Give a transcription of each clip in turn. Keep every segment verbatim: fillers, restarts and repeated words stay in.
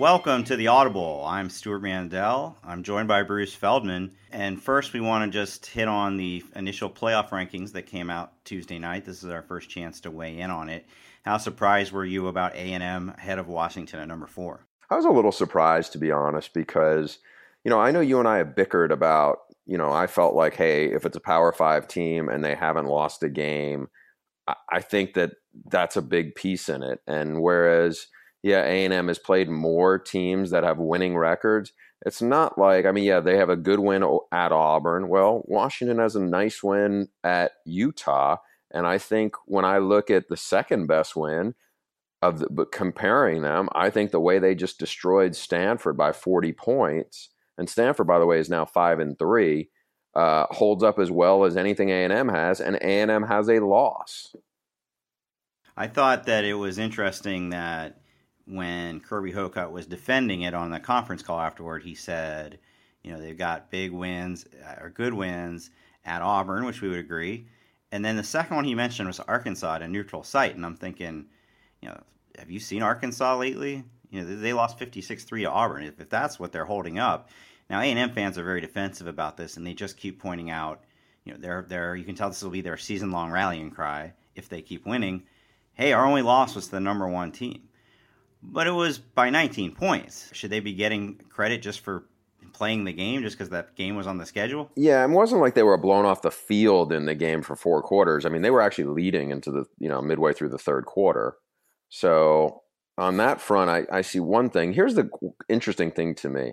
Welcome to the Audible. I'm Stuart Mandel. I'm joined by Bruce Feldman. And first, we want to just hit on the initial playoff rankings that came out Tuesday night. This is our first chance to weigh in on it. How surprised were you about A and M ahead of Washington at number four? I was a little surprised, to be honest, because, you know, I know you and I have bickered about, you know, I felt like, hey, if it's a Power Five team and they haven't lost a game, I, I think that that's a big piece in it. And whereas, yeah, A and M has played more teams that have winning records, it's not like, I mean, yeah, they have a good win at Auburn. Well, Washington has a nice win at Utah. And I think when I look at the second best win, of the, but comparing them, I think the way they just destroyed Stanford by forty points, and Stanford, by the way, is now five and three, uh, holds up as well as anything A and M has, and A and M has a loss. I thought that it was interesting that when Kirby Hocutt was defending it on the conference call afterward, he said, you know, they've got big wins or good wins at Auburn, which we would agree. And then the second one he mentioned was Arkansas at a neutral site, and I'm thinking, you know, have you seen Arkansas lately? You know, they lost fifty-six three to Auburn. If, if that's what they're holding up, now A and M fans are very defensive about this, and they just keep pointing out, you know, they're they're you can tell this will be their season-long rallying cry if they keep winning. Hey, our only loss was to the number one team, but it was by nineteen points. Should they be getting credit just for playing the game, just because that game was on the schedule? Yeah, it wasn't like they were blown off the field in the game for four quarters. I mean, they were actually leading into the, you know, midway through the third quarter. So on that front, I, I see one thing. Here's the interesting thing to me.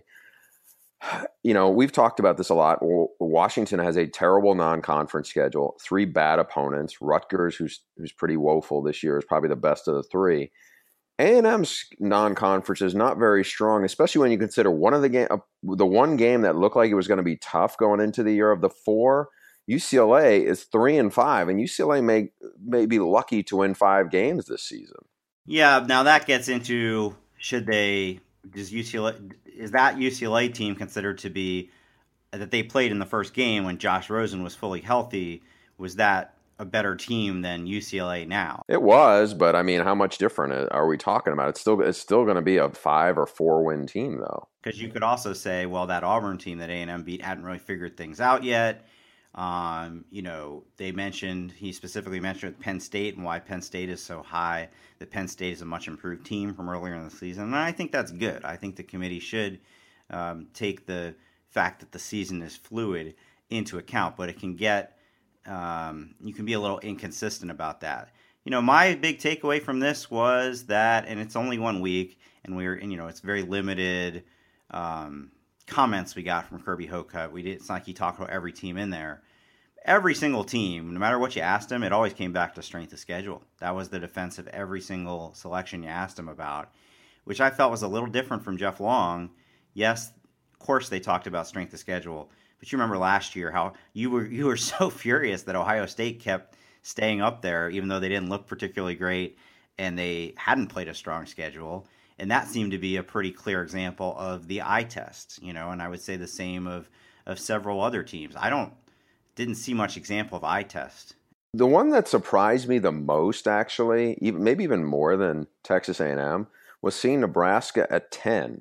You know, we've talked about this a lot. Washington has a terrible non-conference schedule, three bad opponents. Rutgers, who's who's pretty woeful this year, is probably the best of the three. A and M's non-conference is not very strong, especially when you consider one of the game, uh, the one game that looked like it was going to be tough going into the year of the four. U C L A is three and five, and U C L A may may be lucky to win five games this season. Yeah, now that gets into, should they, does U C L A, is that U C L A team considered to be, that they played in the first game when Josh Rosen was fully healthy, was that a better team than U C L A now? It was, but I mean, how much different are we talking about? It's still it's still going to be a five or four win team, though. Because you could also say, well, that Auburn team that A and M beat hadn't really figured things out yet. Um, you know, they mentioned, he specifically mentioned Penn State and why Penn State is so high, that Penn State is a much improved team from earlier in the season. And I think that's good. I think the committee should um, take the fact that the season is fluid into account, but it can get, um, you can be a little inconsistent about that. You know, my big takeaway from this was that, and it's only one week, and we're, and, you know, it's very limited, um, comments we got from Kirby Hocutt. We did, it's not like he talked about every team in there. Every single team, no matter what you asked him, it always came back to strength of schedule. That was the defense of every single selection you asked him about, which I felt was a little different from Jeff Long. Yes, of course they talked about strength of schedule, but you remember last year how you were you were so furious that Ohio State kept staying up there, even though they didn't look particularly great and they hadn't played a strong schedule. And that seemed to be a pretty clear example of the eye test, you know, and I would say the same of, of several other teams. I don't, didn't see much example of eye test. The one that surprised me the most, actually, even maybe even more than Texas A and M, was seeing Nebraska at ten.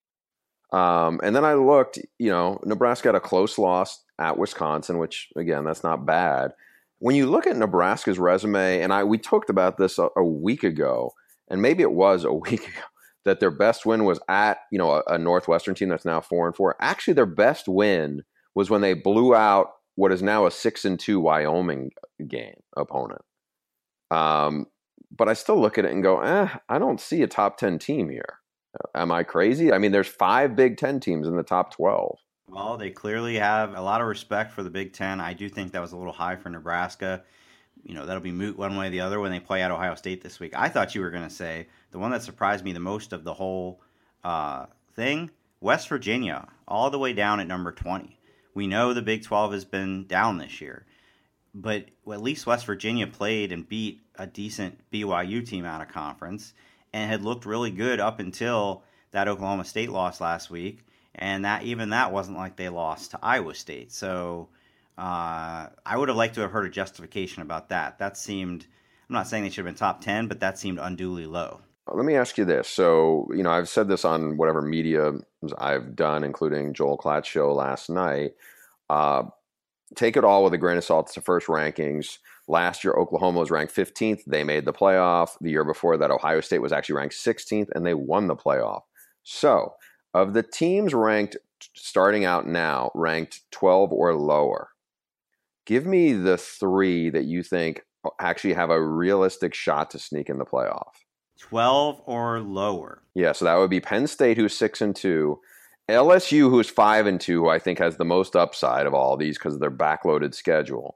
Um, and then I looked, you know, Nebraska had a close loss at Wisconsin, which, again, that's not bad. When you look at Nebraska's resume, and I we talked about this a, a week ago, and maybe it was a week ago, that their best win was at, you know, a, a Northwestern team that's now four and four. Actually, their best win was when they blew out what is now a six and two Wyoming game opponent. Um, but I still look at it and go, eh, I don't see a top ten team here. Am I crazy? I mean, there's five Big Ten teams in the top twelve. Well, they clearly have a lot of respect for the Big Ten. I do think that was a little high for Nebraska. You know, that'll be moot one way or the other when they play at Ohio State this week. I thought you were going to say the one that surprised me the most of the whole uh, thing, West Virginia, all the way down at number twenty. We know the Big twelve has been down this year, but at least West Virginia played and beat a decent B Y U team out of conference and had looked really good up until that Oklahoma State loss last week, and that even that wasn't like they lost to Iowa State. So uh, I would have liked to have heard a justification about that. That seemed, I'm not saying they should have been top ten, but that seemed unduly low. Let me ask you this. So, you know, I've said this on whatever media I've done, including Joel Klatt's show last night. Uh, take it all with a grain of salt. It's the first rankings. Last year, Oklahoma was ranked fifteenth. They made the playoff. The year before that, Ohio State was actually ranked sixteenth, and they won the playoff. So, of the teams ranked starting out now, ranked twelve or lower, give me the three that you think actually have a realistic shot to sneak in the playoff. twelve or lower. Yeah, so that would be Penn State, who's six and two, L S U, who's five and two, who I think has the most upside of all these because of their backloaded schedule.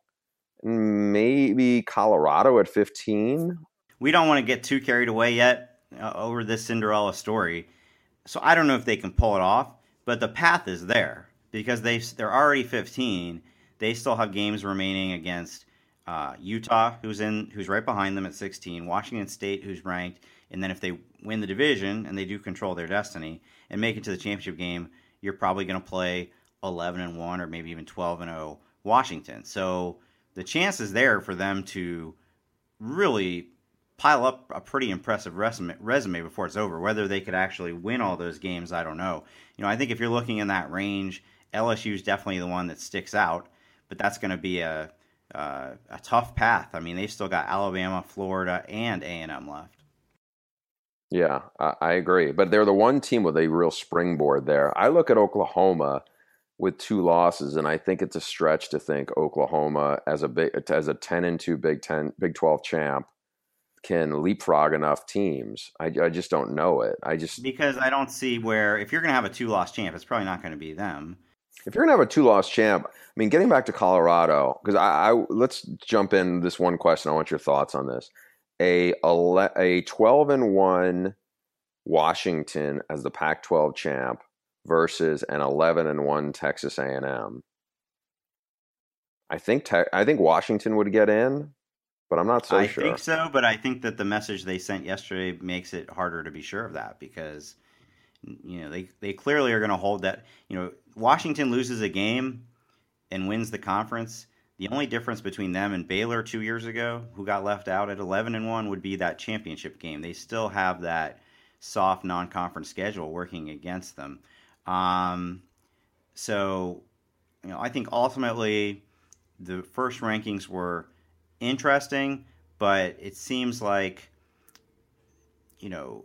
Maybe Colorado at fifteen. We don't want to get too carried away yet uh, over this Cinderella story, so I don't know if they can pull it off. But the path is there because they they're already fifteen. They still have games remaining against uh, Utah, who's in who's right behind them at sixteen. Washington State, who's ranked. And then if they win the division and they do control their destiny and make it to the championship game, you're probably going to play eleven and one or maybe even twelve and oh Washington. So the chance is there for them to really pile up a pretty impressive resume, resume before it's over. Whether they could actually win all those games, I don't know. You know, I think if you're looking in that range, L S U is definitely the one that sticks out, but that's going to be a, a a tough path. I mean, they've still got Alabama, Florida, and A and M left. Yeah, I, I agree. But they're the one team with a real springboard there. I look at Oklahoma with two losses, and I think it's a stretch to think Oklahoma as a big as a ten and two Big Ten Big twelve champ can leapfrog enough teams. I, I just don't know it. I just because I don't see where if you're going to have a two-loss champ, it's probably not going to be them. If you're going to have a two-loss champ, I mean, getting back to Colorado, because I, I let's jump in this one question. I want your thoughts on this. A a twelve and one Washington as the Pac twelve champ versus an eleven and one Texas A and M. I think te- I think Washington would get in, but I'm not so I sure. I think so, but I think that the message they sent yesterday makes it harder to be sure of that because you know they, they clearly are going to hold that. You know, Washington loses a game and wins the conference. The only difference between them and Baylor two years ago, who got left out at eleven and one, would be that championship game. They still have that soft non-conference schedule working against them. Um, so, you know, I think ultimately the first rankings were interesting, but it seems like, you know,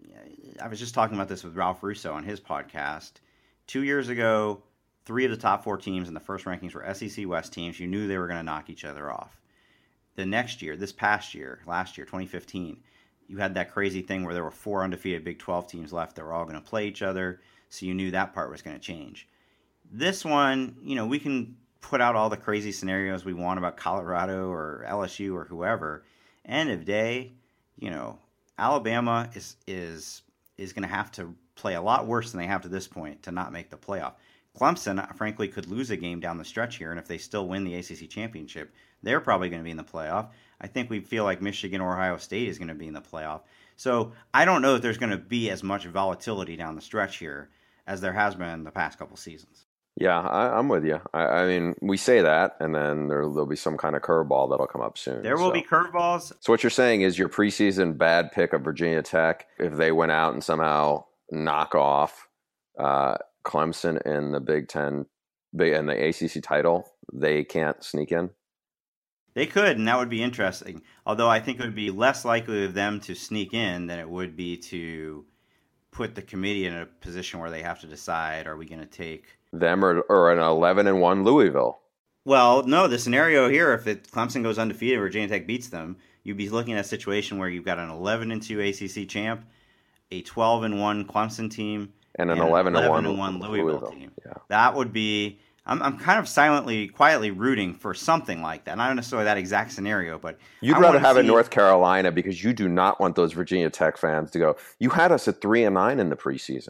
I was just talking about this with Ralph Russo on his podcast. Two years ago, three of the top four teams in the first rankings were S E C West teams. You knew they were going to knock each other off. The next year, this past year, last year, twenty fifteen, you had that crazy thing where there were four undefeated Big twelve teams left that were all going to play each other, so you knew that part was going to change. This one, you know, we can put out all the crazy scenarios we want about Colorado or L S U or whoever. End of day, you know, Alabama is is is going to have to play a lot worse than they have to this point to not make the playoff. Clemson, frankly, could lose a game down the stretch here, and if they still win the A C C championship, they're probably going to be in the playoff. I think we feel like Michigan or Ohio State is going to be in the playoff. So I don't know if there's going to be as much volatility down the stretch here as there has been the past couple seasons. Yeah, I, I'm with you. I, I mean, we say that, and then there, there'll be some kind of curveball that'll come up soon. There will so. be curveballs. So what you're saying is your preseason bad pick of Virginia Tech, if they went out and somehow knock off uh, Clemson in the Big Ten and the A C C title, they can't sneak in? They could, and that would be interesting. Although I think it would be less likely of them to sneak in than it would be to put the committee in a position where they have to decide, are we going to take them or, or an eleven and one Louisville? Well, no, the scenario here, if it, Clemson goes undefeated, Virginia Tech beats them, you'd be looking at a situation where you've got an eleven and two A C C champ, a twelve and one Clemson team, and an eleven and one Louisville, Louisville team. Yeah. That would be. I'm, I'm kind of silently, quietly rooting for something like that. Not necessarily that exact scenario, but you'd I rather have see, it North Carolina because you do not want those Virginia Tech fans to go, you had us at three and nine in the preseason.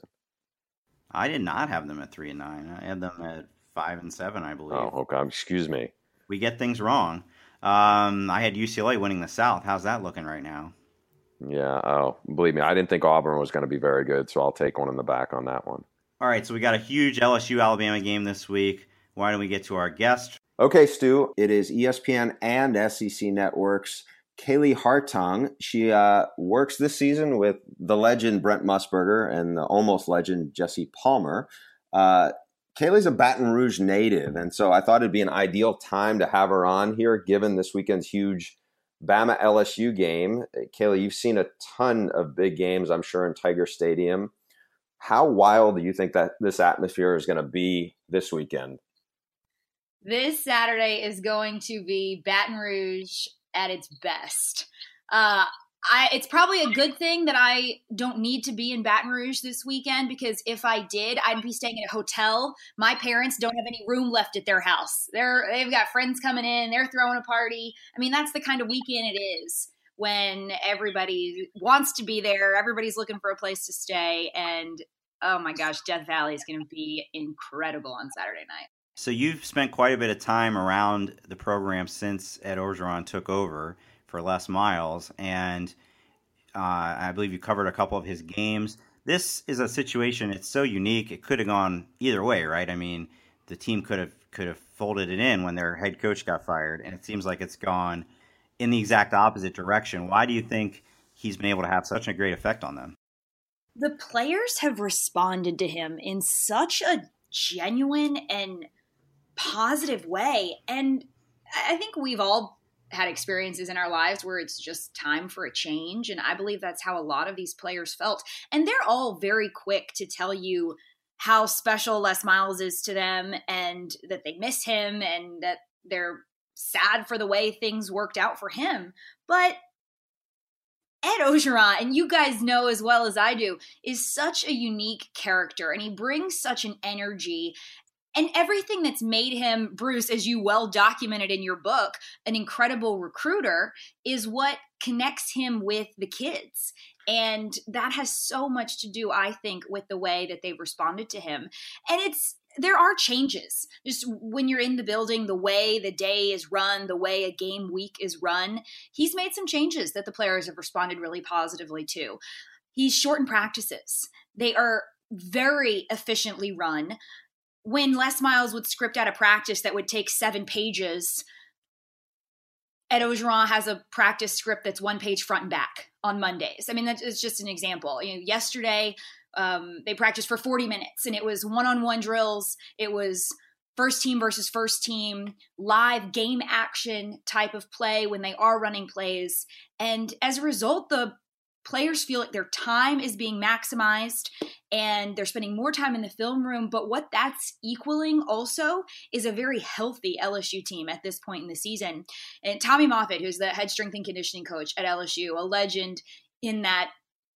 I did not have them at three and nine. I had them at five and seven, I believe. Oh, okay. Excuse me. We get things wrong. Um, I had U C L A winning the South. How's that looking right now? Yeah. Oh, believe me, I didn't think Auburn was going to be very good, so I'll take one in the back on that one. All right, so we got a huge L S U Alabama game this week. Why don't we get to our guest? Okay, Stu. It is E S P N and S E C Network's Kaylee Hartung. She uh, works this season with the legend Brent Musburger and the almost legend Jesse Palmer. Uh, Kaylee's a Baton Rouge native, and so I thought it'd be an ideal time to have her on here, given this weekend's huge Bama L S U game. Kaylee, you've seen a ton of big games, I'm sure, in Tiger Stadium. How wild do you think that this atmosphere is going to be this weekend? This Saturday is going to be Baton Rouge at its best. Uh, I, it's probably a good thing that I don't need to be in Baton Rouge this weekend, because if I did, I'd be staying at a hotel. My parents don't have any room left at their house. They're, they've got friends coming in. They're throwing a party. I mean, that's the kind of weekend it is when everybody wants to be there. Everybody's looking for a place to stay. And, oh my gosh, Death Valley is going to be incredible on Saturday night. So you've spent quite a bit of time around the program since Ed Orgeron took over for Les Miles, and uh, I believe you covered a couple of his games. This is a situation, it's so unique, it could have gone either way, right? I mean, the team could have could have folded it in when their head coach got fired, and it seems like it's gone in the exact opposite direction. Why do you think he's been able to have such a great effect on them? The players have responded to him in such a genuine and positive way. And I think we've all had experiences in our lives where it's just time for a change. And I believe that's how a lot of these players felt. And they're all very quick to tell you how special Les Miles is to them, and that they miss him, and that they're sad for the way things worked out for him. But Ed Orgeron, and you guys know as well as I do, is such a unique character, and he brings such an energy. And everything that's made him, Bruce, as you well documented in your book, an incredible recruiter, is what connects him with the kids. And that has so much to do, I think, with the way that they've responded to him. And it's there are changes. Just when you're in the building, the way the day is run, the way a game week is run, he's made some changes that the players have responded really positively to. He's shortened practices. They are very efficiently run. When Les Miles would script out a practice that would take seven pages, Ed Orgeron has a practice script that's one page front and back on Mondays. I mean, that's just an example. You know, yesterday um, they practiced for forty minutes, and it was one-on-one drills. It was first team versus first team, live game action type of play when they are running plays. And as a result, the players feel like their time is being maximized and they're spending more time in the film room. But what that's equaling also is a very healthy L S U team at this point in the season. And Tommy Moffitt, who's the head strength and conditioning coach at L S U, a legend in that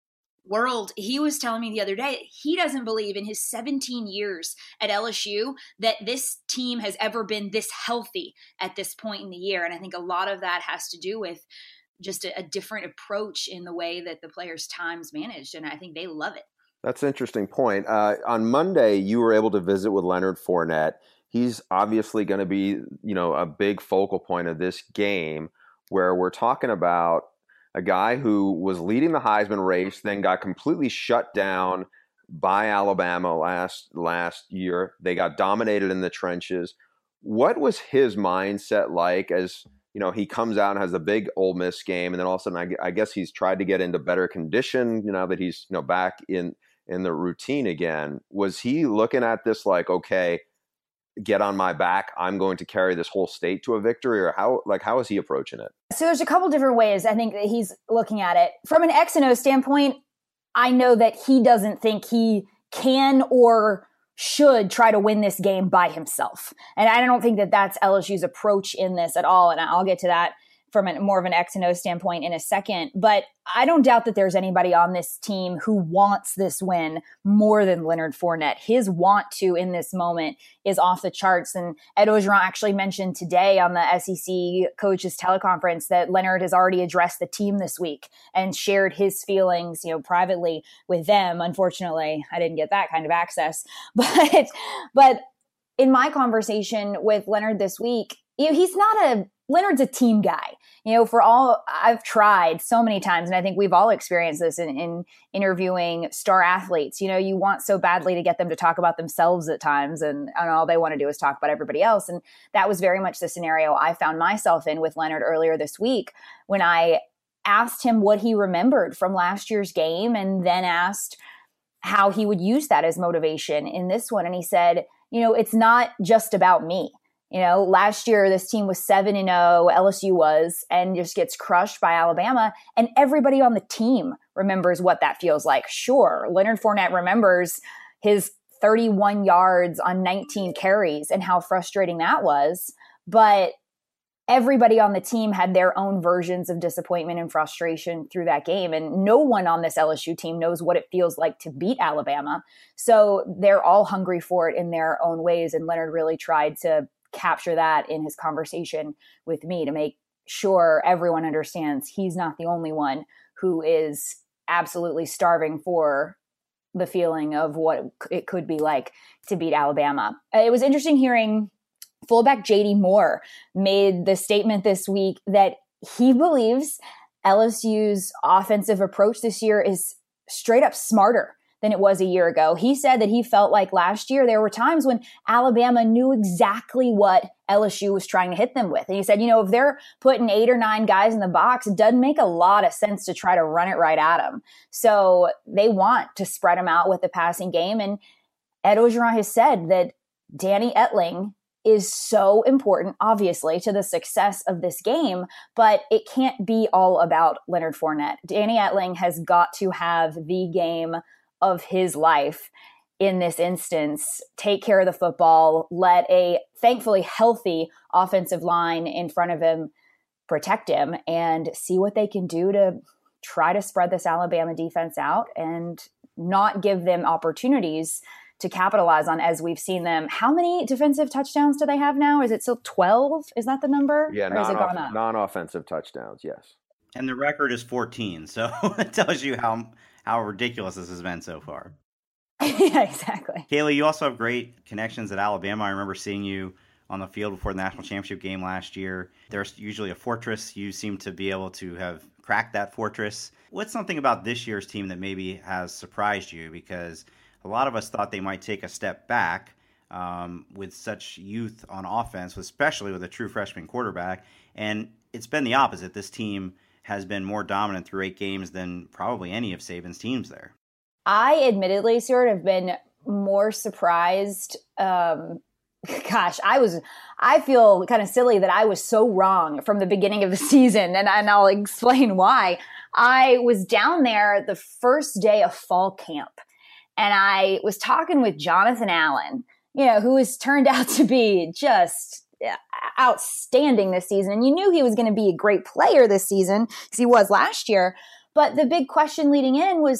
world, he was telling me the other day, he doesn't believe in his seventeen years at L S U that this team has ever been this healthy at this point in the year. And I think a lot of that has to do with just a, a different approach in the way that the players' time's managed. And I think they love it. That's an interesting point. Uh, on Monday, you were able to visit with Leonard Fournette. He's obviously going to be, you know, a big focal point of this game, where we're talking about a guy who was leading the Heisman race, then got completely shut down by Alabama last last year. They got dominated in the trenches. What was his mindset like as, you know, he comes out and has a big Ole Miss game, and then all of a sudden, I, I guess he's tried to get into better condition, you know, that he's, you know, back in, in the routine again. Was he looking at this like, okay, get on my back, I'm going to carry this whole state to a victory? Or how, like, how is he approaching it? So there's a couple different ways I think that he's looking at it. From an X and O standpoint, I know that he doesn't think he can or should try to win this game by himself. And I don't think that that's L S U's approach in this at all. And I'll get to that from a, more of an X and O standpoint in a second. But I don't doubt that there's anybody on this team who wants this win more than Leonard Fournette. His want to in this moment is off the charts. And Ed Orgeron actually mentioned today on the S E C coaches teleconference that Leonard has already addressed the team this week and shared his feelings, you know, privately with them. Unfortunately, I didn't get that kind of access. But, but in my conversation with Leonard this week, you know, he's not a Leonard's a team guy. You know, for all I've tried so many times, and I think we've all experienced this in, in interviewing star athletes. You know, you want so badly to get them to talk about themselves at times, and, and all they want to do is talk about everybody else. And that was very much the scenario I found myself in with Leonard earlier this week when I asked him what he remembered from last year's game, and then asked how he would use that as motivation in this one. And he said, you know, it's not just about me. You know, last year, this team was seven and oh, L S U was, and just gets crushed by Alabama. And everybody on the team remembers what that feels like. Sure, Leonard Fournette remembers his thirty-one yards on nineteen carries and how frustrating that was. But everybody on the team had their own versions of disappointment and frustration through that game. And no one on this L S U team knows what it feels like to beat Alabama. So they're all hungry for it in their own ways. And Leonard really tried to capture that in his conversation with me to make sure everyone understands he's not the only one who is absolutely starving for the feeling of what it could be like to beat Alabama. It was interesting hearing fullback J D Moore made the statement this week that he believes L S U's offensive approach this year is straight up smarter than it was a year ago. He said that he felt like last year there were times when Alabama knew exactly what L S U was trying to hit them with. And he said, you know, if they're putting eight or nine guys in the box, it doesn't make a lot of sense to try to run it right at them. So they want to spread them out with the passing game. And Ed Orgeron has said that Danny Etling is so important, obviously, to the success of this game, but it can't be all about Leonard Fournette. Danny Etling has got to have the game of his life in this instance, take care of the football, let a thankfully healthy offensive line in front of him protect him, and see what they can do to try to spread this Alabama defense out and not give them opportunities to capitalize on, as we've seen them. How many defensive touchdowns do they have now? Is it still twelve? Is that the number? Yeah, or has it gone up? Non-offensive touchdowns, yes. And the record is fourteen, so it tells you how how ridiculous this has been so far. Yeah, exactly. Kaylee, you also have great connections at Alabama. I remember seeing you on the field before the national championship game last year. There's usually a fortress. You seem to be able to have cracked that fortress. What's something about this year's team that maybe has surprised you? Because a lot of us thought they might take a step back um, with such youth on offense, especially with a true freshman quarterback. And it's been the opposite. This team has been more dominant through eight games than probably any of Saban's teams there. I admittedly, Stuart, have been more surprised. Um, gosh, I was, I feel kind of silly that I was so wrong from the beginning of the season, and, and I'll explain why. I was down there the first day of fall camp, and I was talking with Jonathan Allen, you know, who has turned out to be just outstanding this season. And you knew he was going to be a great player this season because he was last year. But the big question leading in was,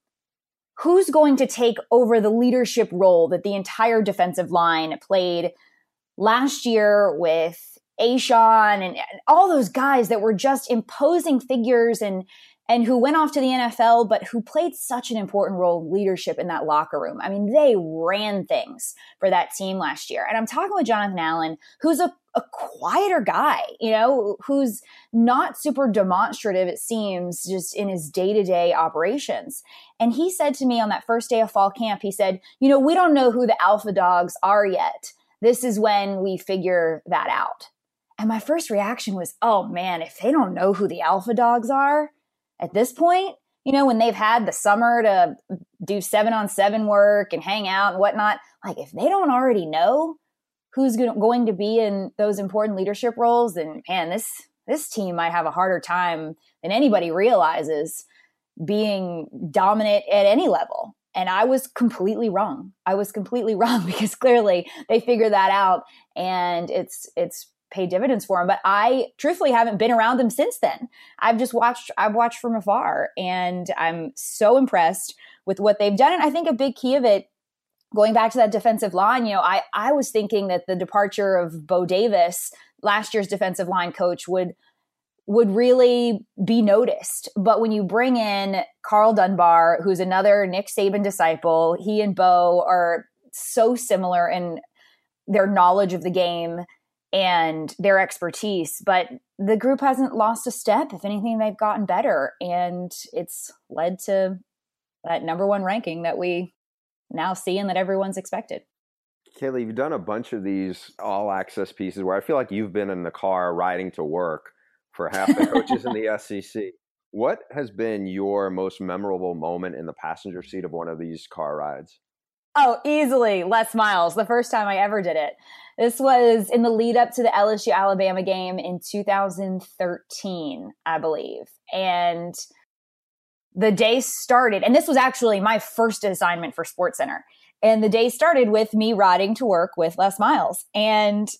who's going to take over the leadership role that the entire defensive line played last year with A'Shawn and all those guys that were just imposing figures and and who went off to the N F L, but who played such an important role of leadership in that locker room. I mean, they ran things for that team last year. And I'm talking with Jonathan Allen, who's a, a quieter guy, you know, who's not super demonstrative, it seems, just in his day-to-day operations. And he said to me on that first day of fall camp, he said, you know, we don't know who the alpha dogs are yet. This is when we figure that out. And my first reaction was, oh man, if they don't know who the alpha dogs are at this point, you know, when they've had the summer to do seven on seven work and hang out and whatnot, like if they don't already know who's going to be in those important leadership roles, then man, this, this team might have a harder time than anybody realizes being dominant at any level. And I was completely wrong. I was completely wrong because clearly they figured that out, and it's, it's, pay dividends for them. But I truthfully haven't been around them since then. I've just watched, I've watched from afar, and I'm so impressed with what they've done. And I think a big key of it, going back to that defensive line, you know, I, I was thinking that the departure of Bo Davis, last year's defensive line coach, would, would really be noticed. But when you bring in Carl Dunbar, who's another Nick Saban disciple, he and Bo are so similar in their knowledge of the game. and their expertise, but the group hasn't lost a step. If anything, they've gotten better, and it's led to that number one ranking that we now see and that everyone's expected. Kaylee, you've done a bunch of these all access pieces where I feel like you've been in the car riding to work for half the coaches in the S E C. What has been your most memorable moment in the passenger seat of one of these car rides? Oh, easily Les Miles, the first time I ever did it. This was in the lead up to the L S U Alabama game in two thousand thirteen, I believe. And the day started, and this was actually my first assignment for SportsCenter. And the day started with me riding to work with Les Miles. And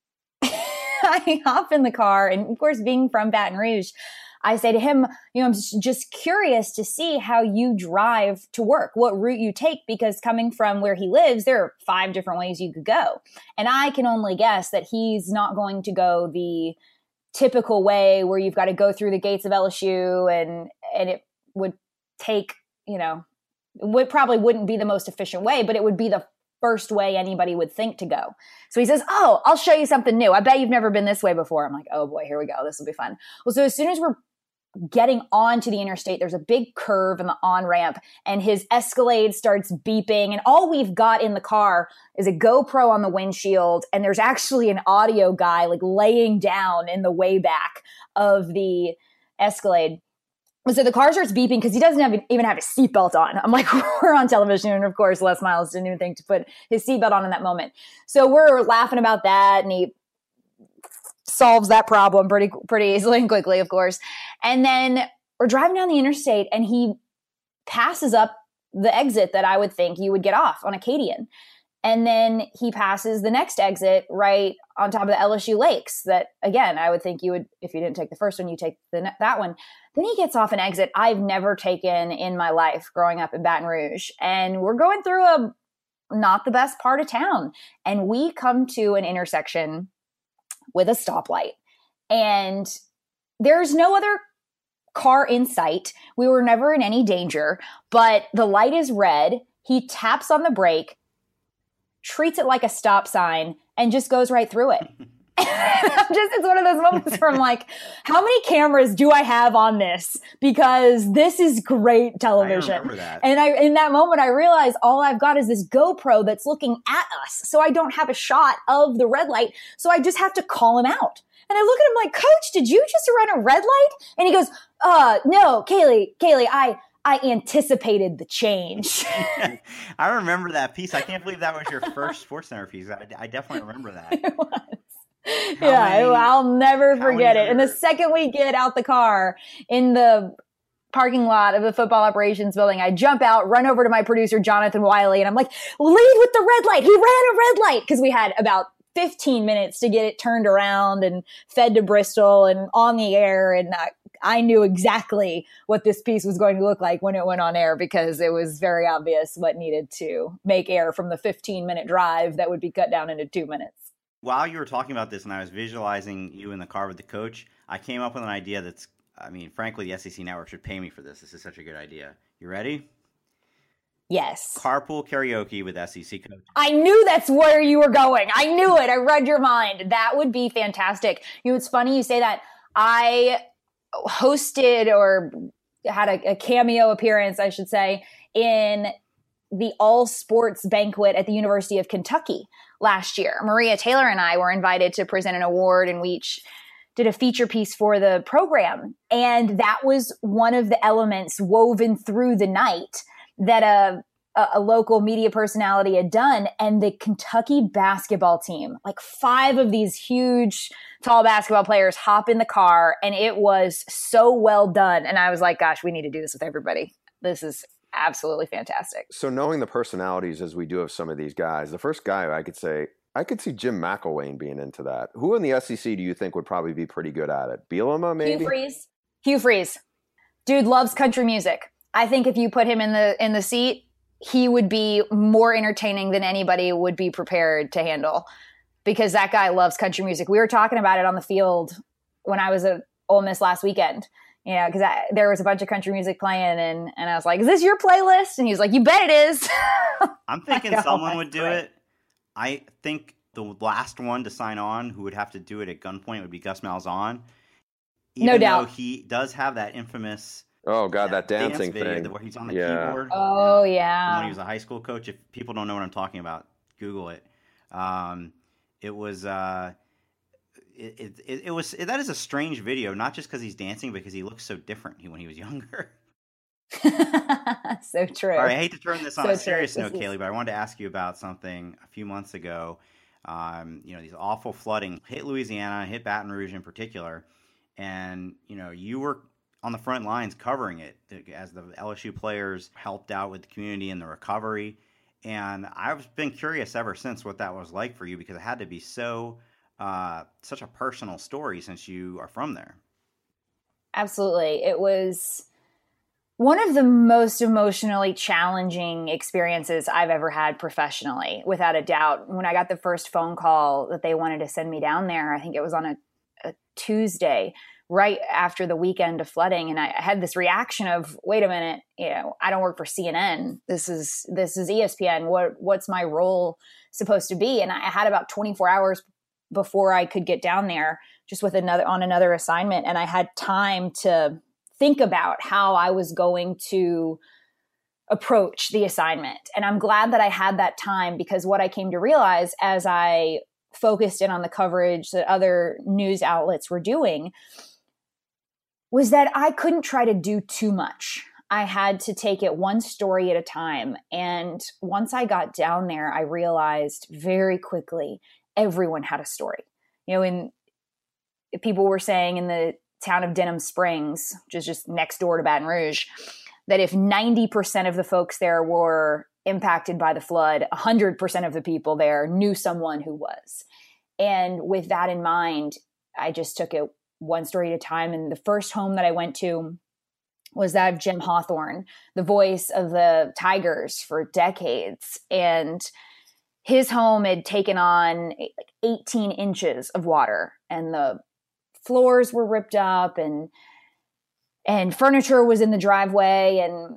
I hop in the car, and of course, being from Baton Rouge, I say to him, you know, I'm just curious to see how you drive to work, what route you take, because coming from where he lives, there are five different ways you could go. And I can only guess that he's not going to go the typical way where you've got to go through the gates of L S U, and, and it would take, you know, would probably wouldn't be the most efficient way, but it would be the first way anybody would think to go. So he says, oh, I'll show you something new. I bet you've never been this way before. I'm like, oh boy, here we go. This will be fun. Well, so as soon as we're getting onto the interstate, there's a big curve in the on-ramp, and his Escalade starts beeping, and all we've got in the car is a GoPro on the windshield, and there's actually an audio guy like laying down in the way back of the Escalade. So the car starts beeping because he doesn't have, even have his seatbelt on. I'm like, we're on television, and of course Les Miles didn't even think to put his seatbelt on in that moment. So we're laughing about that, and he solves that problem pretty pretty easily and quickly, of course. And then we're driving down the interstate, and he passes up the exit that I would think you would get off on Acadian. And then he passes the next exit right on top of the L S U Lakes that, again, I would think you would, if you didn't take the first one, you take the, that one. Then he gets off an exit I've never taken in my life growing up in Baton Rouge. And we're going through a not the best part of town. And we come to an intersection with a stoplight, and there's no other car in sight. We were never in any danger, but the light is red. He taps on the brake, treats it like a stop sign, and just goes right through it. I'm just, it's one of those moments where I'm like, how many cameras do I have on this? Because this is great television. I remember that. And I, in that moment, I realized all I've got is this GoPro that's looking at us. So I don't have a shot of the red light. So I just have to call him out. And I look at him like, Coach, did you just run a red light? And he goes, uh, no, Kaylee, Kaylee, I, I anticipated the change. I remember that piece. I can't believe that was your first SportsCenter piece. I, I definitely remember that. It was. How yeah, many, I'll never forget many it. And the second we get out the car in the parking lot of the football operations building, I jump out, run over to my producer, Jonathan Wiley, and I'm like, lead with the red light. He ran a red light, because we had about fifteen minutes to get it turned around and fed to Bristol and on the air. And I, I knew exactly what this piece was going to look like when it went on air, because it was very obvious what needed to make air from the fifteen minute drive that would be cut down into two minutes. While you were talking about this and I was visualizing you in the car with the coach, I came up with an idea that's, I mean, frankly, the S E C Network should pay me for this. This is such a good idea. You ready? Yes. Carpool karaoke with S E C coach. I knew that's where you were going. I knew it. I read your mind. That would be fantastic. You know, it's funny you say that. I hosted or had a, a cameo appearance, I should say, in the all sports banquet at the University of Kentucky last year. Maria Taylor and I were invited to present an award, and we each did a feature piece for the program. And that was one of the elements woven through the night that a, a, a local media personality had done. And the Kentucky basketball team, like five of these huge, tall basketball players, hop in the car, and it was so well done. And I was like, gosh, we need to do this with everybody. This is absolutely fantastic. So knowing the personalities as we do of some of these guys, the first guy I could say, I could see Jim McElwain being into that. Who in the S E C do you think would probably be pretty good at it? Bielema, maybe? Hugh Freeze. Hugh Freeze. Dude loves country music. I think if you put him in the in the seat, he would be more entertaining than anybody would be prepared to handle, because that guy loves country music. We were talking about it on the field when I was at Ole Miss last weekend. You know, because there was a bunch of country music playing, and, and I was like, is this your playlist? And he was like, you bet it is. I'm thinking like, someone oh, would do great. it. I think the last one to sign on who would have to do it at gunpoint would be Gus Malzahn. No Even doubt. though he does have that infamous Oh god, that, that dancing dance video thing where he's on the yeah. keyboard. Oh yeah. yeah. From when he was a high school coach. If people don't know what I'm talking about, Google it. Um, it was uh, it, it it was it, that is a strange video, not just because he's dancing, because he looks so different when he was younger. So true. All right, I hate to turn this on So a serious true. note, This is- Kaylee, but I wanted to ask you about something a few months ago. Um, you know, these awful flooding hit Louisiana, hit Baton Rouge in particular, and you know, you were on the front lines covering it as the L S U players helped out with the community and the recovery. And I've been curious ever since what that was like for you, because it had to be so uh, such a personal story since you are from there. Absolutely. It was one of the most emotionally challenging experiences I've ever had professionally, without a doubt. When I got the first phone call that they wanted to send me down there, I think it was on a, a Tuesday, right after the weekend of flooding. And I had this reaction of, wait a minute, you know, I don't work for C N N. This is, this is E S P N. What, what's my role supposed to be? And I had about twenty-four hours before I could get down there, just with another, on another assignment. And I had time to think about how I was going to approach the assignment. And I'm glad that I had that time, because what I came to realize as I focused in on the coverage that other news outlets were doing was that I couldn't try to do too much. I had to take it one story at a time. And once I got down there, I realized very quickly everyone had a story. You know, and people were saying in the town of Denham Springs, which is just next door to Baton Rouge, that if ninety percent of the folks there were impacted by the flood, one hundred percent of the people there knew someone who was. And with that in mind, I just took it one story at a time. And the first home that I went to was that of Jim Hawthorne, the voice of the Tigers for decades. And his home had taken on like eighteen inches of water, and the floors were ripped up, and and furniture was in the driveway, and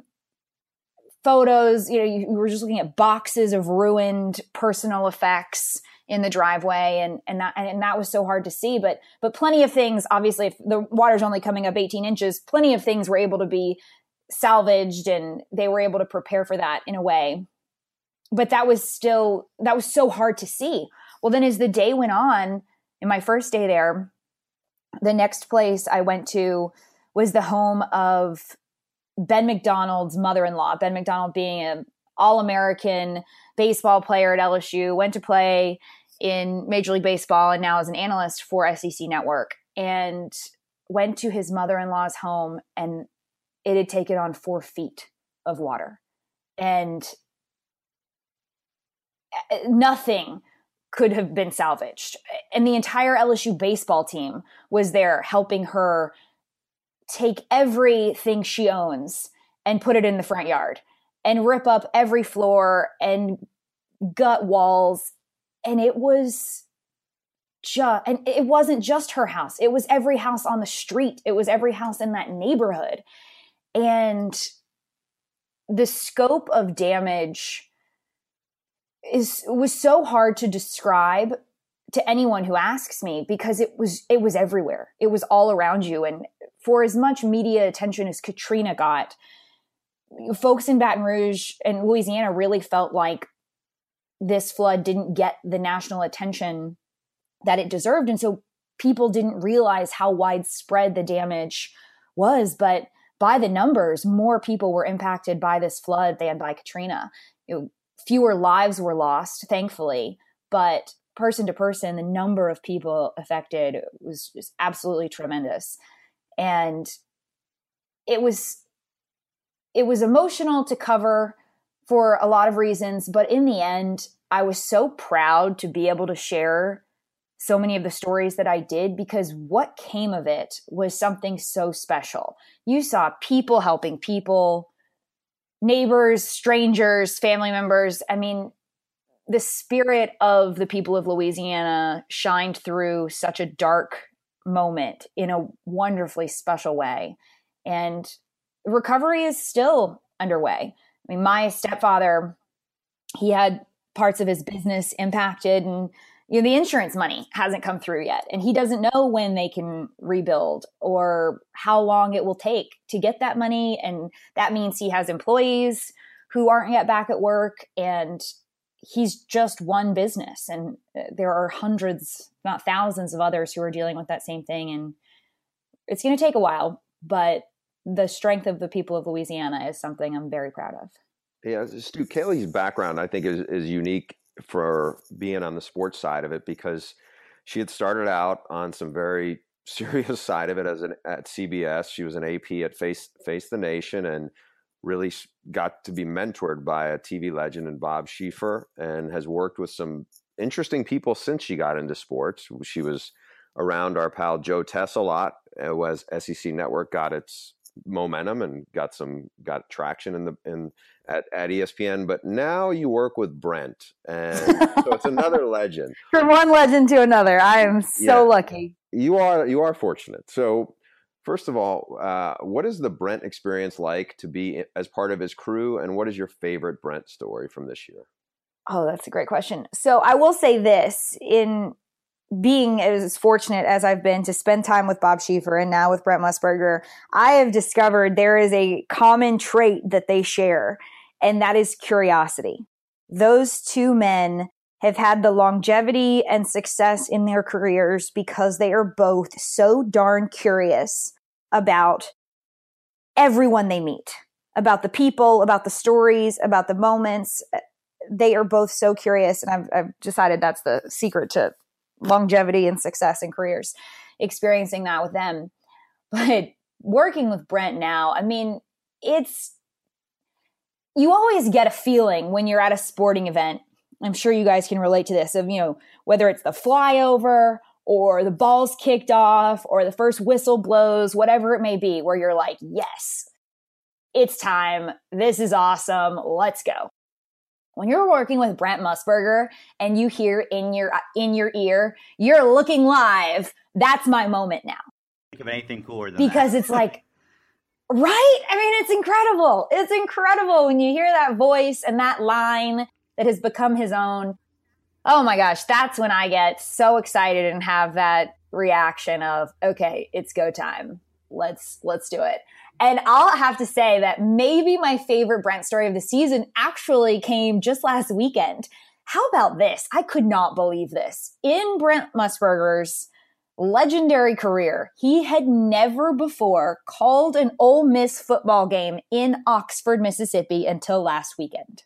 photos, you know, you, you were just looking at boxes of ruined personal effects in the driveway. And, and that, and that was so hard to see, but, but plenty of things, obviously, if the water's only coming up eighteen inches, plenty of things were able to be salvaged, and they were able to prepare for that in a way. But that was still, that was so hard to see. Well, then as the day went on, in my first day there, the next place I went to was the home of Ben McDonald's mother-in-law. Ben McDonald being an All-American baseball player at L S U, went to play in Major League Baseball, and now is an analyst for S E C Network, and went to his mother-in-law's home, and it had taken on four feet of water. And nothing could have been salvaged. And the entire L S U baseball team was there helping her take everything she owns and put it in the front yard and rip up every floor and gut walls. And it was just, and it wasn't just her house. It was every house on the street. It was every house in that neighborhood. And the scope of damage is was so hard to describe to anyone who asks me, because it was it was everywhere. It was all around you. And for as much media attention as Katrina got, folks in Baton Rouge and Louisiana really felt like this flood didn't get the national attention that it deserved. And so people didn't realize how widespread the damage was. But by the numbers, more people were impacted by this flood than by Katrina. You know, fewer lives were lost, thankfully, but person to person, the number of people affected was just absolutely tremendous. And it was, it was emotional to cover for a lot of reasons, but in the end, I was so proud to be able to share so many of the stories that I did, because what came of it was something so special. You saw people helping people, neighbors, strangers, family members. I mean, the spirit of the people of Louisiana shined through such a dark moment in a wonderfully special way. And recovery is still underway. I mean, my stepfather, he had parts of his business impacted, and you know, the insurance money hasn't come through yet. And he doesn't know when they can rebuild or how long it will take to get that money. And that means he has employees who aren't yet back at work. And he's just one business. And there are hundreds, not thousands of others who are dealing with that same thing. And it's going to take a while, but the strength of the people of Louisiana is something I'm very proud of. Yeah, Stu, Kaylee's background, I think, is, is unique for being on the sports side of it, because she had started out on some very serious side of it as an at C B S. She was an A P at Face Face the Nation and really got to be mentored by a T V legend in Bob Schieffer, and has worked with some interesting people since she got into sports. She was around our pal Joe Tess a lot, as S E C Network got its momentum and got some got traction in the in at, at E S P N. But now you work with Brent, and so it's another legend. From one legend to another. I am so yeah, lucky. You are you are fortunate. So first of all, uh, what is the Brent experience like to be as part of his crew, and what is your favorite Brent story from this year? Oh, that's a great question. So I will say this, in being as fortunate as I've been to spend time with Bob Schieffer and now with Brent Musburger, I have discovered there is a common trait that they share, and that is curiosity. Those two men have had the longevity and success in their careers because they are both so darn curious about everyone they meet, about the people, about the stories, about the moments. They are both so curious, and I've, I've decided that's the secret to longevity and success in careers, experiencing that with them. But working with Brent now, I mean, it's, you always get a feeling when you're at a sporting event. I'm sure you guys can relate to this, of, you know, whether it's the flyover or the ball's kicked off or the first whistle blows, whatever it may be, where you're like, yes, it's time. This is awesome. Let's go. When you're working with Brent Musburger and you hear in your in your ear, you're looking live, that's my moment now. Think of anything cooler than because that. It's like, right? I mean, it's incredible. It's incredible when you hear that voice and that line that has become his own. Oh my gosh, that's when I get so excited and have that reaction of, okay, it's go time. Let's let's do it. And I'll have to say that maybe my favorite Brent story of the season actually came just last weekend. How about this? I could not believe this. In Brent Musburger's legendary career, he had never before called an Ole Miss football game in Oxford, Mississippi until last weekend.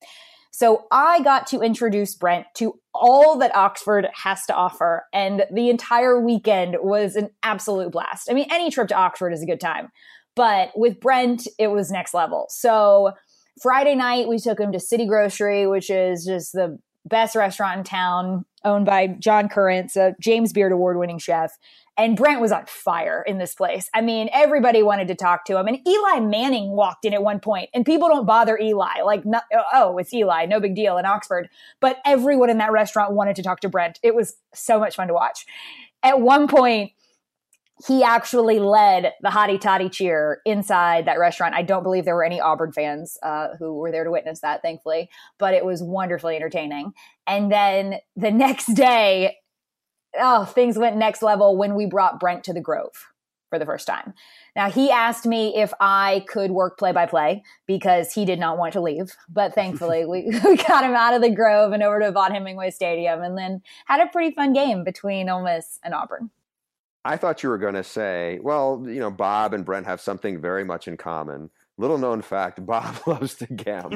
So I got to introduce Brent to all that Oxford has to offer, and the entire weekend was an absolute blast. I mean, any trip to Oxford is a good time. But with Brent, it was next level. So Friday night, we took him to City Grocery, which is just the best restaurant in town, owned by John Currents, a James Beard award-winning chef. And Brent was on fire in this place. I mean, everybody wanted to talk to him. And Eli Manning walked in at one point, and people don't bother Eli. Like, not, oh, it's Eli, no big deal in Oxford. But everyone in that restaurant wanted to talk to Brent. It was so much fun to watch. At one point, he actually led the hottie toddy cheer inside that restaurant. I don't believe there were any Auburn fans uh, who were there to witness that, thankfully, but it was wonderfully entertaining. And then the next day, oh, things went next level when we brought Brent to the Grove for the first time. Now, he asked me if I could work play-by-play because he did not want to leave. But thankfully, we, we got him out of the Grove and over to Vaught Hemingway Stadium, and then had a pretty fun game between Ole Miss and Auburn. I thought you were going to say, well, you know, Bob and Brent have something very much in common. Little known fact, Bob loves to gamble.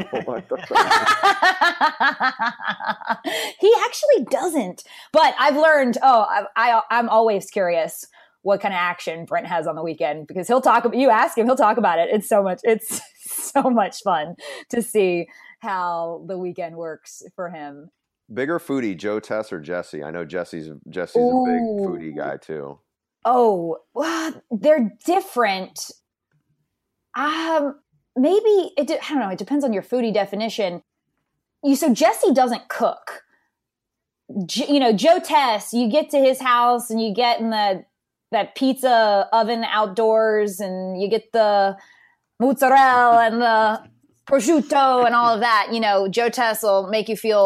He actually doesn't. But I've learned, oh, I, I, I'm always curious what kind of action Brent has on the weekend, because he'll talk, you ask him, he'll talk about it. It's so much, it's so much fun to see how the weekend works for him. Bigger foodie, Joe Tess or Jesse? I know Jesse's Jesse's Ooh. a big foodie guy too. Oh, well, they're different. Um, maybe it. De- I don't know. It depends on your foodie definition. You so Jesse doesn't cook. J- you know, Joe Tess. You get to his house and you get in the that pizza oven outdoors, and you get the mozzarella and the prosciutto and all of that. You know, Joe Tess will make you feel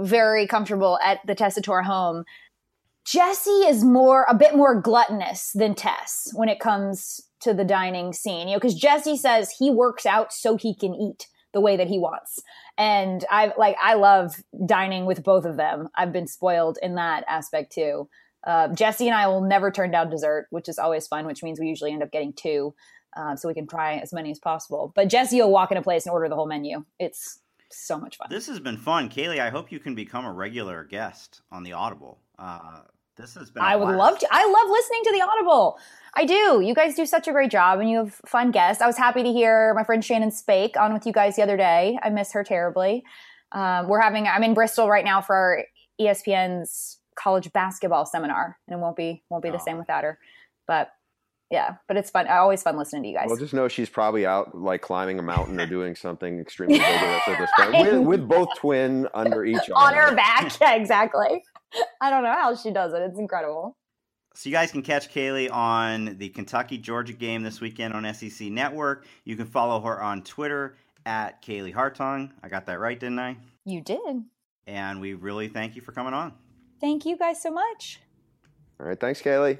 very comfortable at the Tessitore home. Jesse is more, a bit more gluttonous than Tess when it comes to the dining scene, you know, because Jesse says he works out so he can eat the way that he wants. And I like, I love dining with both of them. I've been spoiled in that aspect too. Uh, Jesse and I will never turn down dessert, which is always fun, which means we usually end up getting two, uh, so we can try as many as possible. But Jesse will walk in a place and order the whole menu. It's so much fun. This has been fun. Kaylee, I hope you can become a regular guest on the Audible. Uh, this has been a I would blast. love to. I love listening to the Audible. I do. You guys do such a great job, and you have fun guests. I was happy to hear my friend Shannon Spake on with you guys the other day. I miss her terribly. Um, we're having, I'm in Bristol right now for our E S P N's college basketball seminar, and it won't be, won't be the Oh. same without her. But yeah, but it's fun. Always fun listening to you guys. Well, just know she's probably out like climbing a mountain or doing something extremely vigorous at this point, with, with both twin under each on arm. her back. Yeah, exactly. I don't know how she does it. It's incredible. So you guys can catch Kaylee on the Kentucky-Georgia game this weekend on S E C Network. You can follow her on Twitter at Kaylee Hartung. I got that right, didn't I? You did. And we really thank you for coming on. Thank you guys so much. All right, thanks, Kaylee.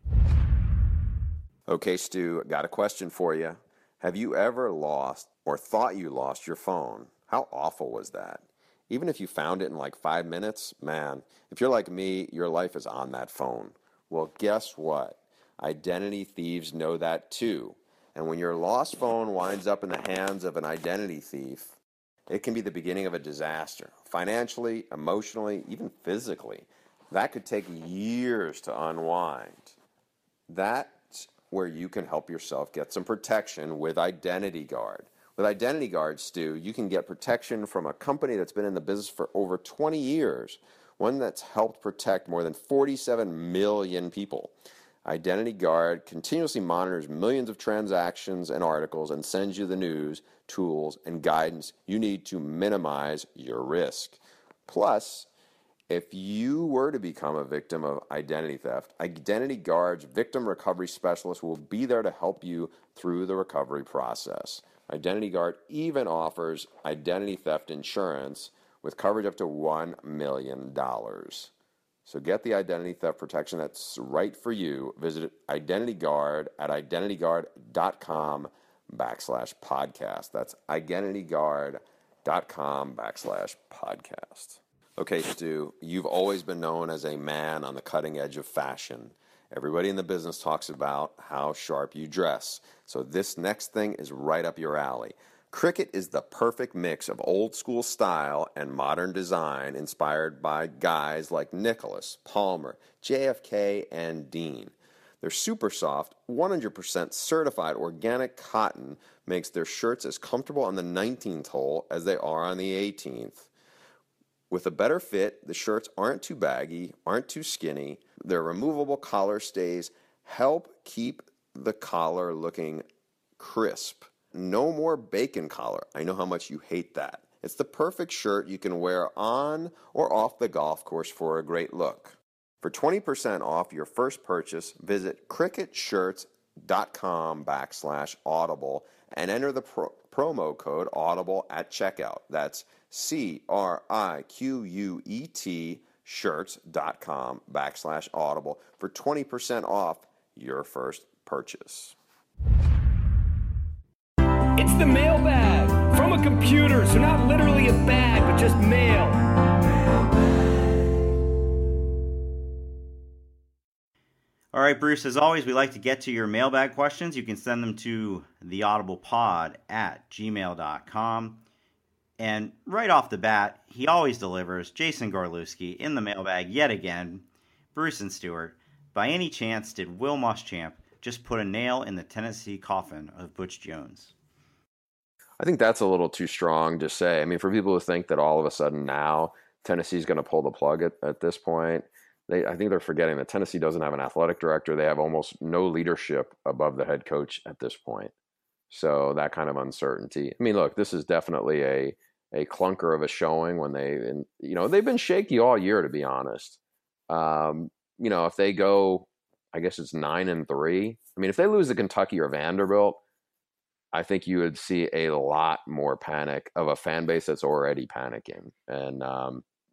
Okay, Stu, got a question for you. Have you ever lost or thought you lost your phone? How awful was that? Even if you found it in like five minutes, man, if you're like me, your life is on that phone. Well, guess what? Identity thieves know that too. And when your lost phone winds up in the hands of an identity thief, it can be the beginning of a disaster. Financially, emotionally, even physically. That could take years to unwind. That's where you can help yourself get some protection with Identity Guard. With Identity Guard, Stu, you can get protection from a company that's been in the business for over twenty years, one that's helped protect more than forty-seven million people. Identity Guard continuously monitors millions of transactions and articles and sends you the news, tools, and guidance you need to minimize your risk. Plus, if you were to become a victim of identity theft, Identity Guard's victim recovery specialist will be there to help you through the recovery process. Identity Guard even offers identity theft insurance with coverage up to one million dollars. So get the identity theft protection that's right for you. Visit Identity Guard at identityguard.com backslash podcast. That's identityguard.com backslash podcast. Okay, Stu, you've always been known as a man on the cutting edge of fashion. Everybody in the business talks about how sharp you dress. So this next thing is right up your alley. Cricut is the perfect mix of old school style and modern design inspired by guys like Nicholas, Palmer, J F K, and Dean. Their super soft, one hundred percent certified organic cotton makes their shirts as comfortable on the nineteenth hole as they are on the eighteenth. With a better fit, the shirts aren't too baggy, aren't too skinny. Their removable collar stays help keep the collar looking crisp. No more bacon collar. I know how much you hate that. It's the perfect shirt you can wear on or off the golf course for a great look. For twenty percent off your first purchase, visit cricutshirts.com backslash audible and enter the pro- promo code audible at checkout. That's C R I Q U E T shirts.com backslash audible for twenty percent off your first purchase. It's the mailbag from a computer, so not literally a bag, but just mail. All right, Bruce, as always, we like to get to your mailbag questions. You can send them to theaudiblepod at gmail dot com. And right off the bat, he always delivers. Jason Gorlewski in the mailbag yet again. Bruce and Stewart, by any chance did Will Muschamp just put a nail in the Tennessee coffin of Butch Jones? I think that's a little too strong to say. I mean, for people who think that all of a sudden now Tennessee's going to pull the plug at, at this point, they, I think they're forgetting that Tennessee doesn't have an athletic director. They have almost no leadership above the head coach at this point. So that kind of uncertainty. I mean, look, this is definitely a a clunker of a showing when they, and, you know, they've been shaky all year, to be honest. Um, you know, if they go, I guess it's nine and three. I mean, if they lose to Kentucky or Vanderbilt, I think you would see a lot more panic of a fan base that's already panicking. And, um,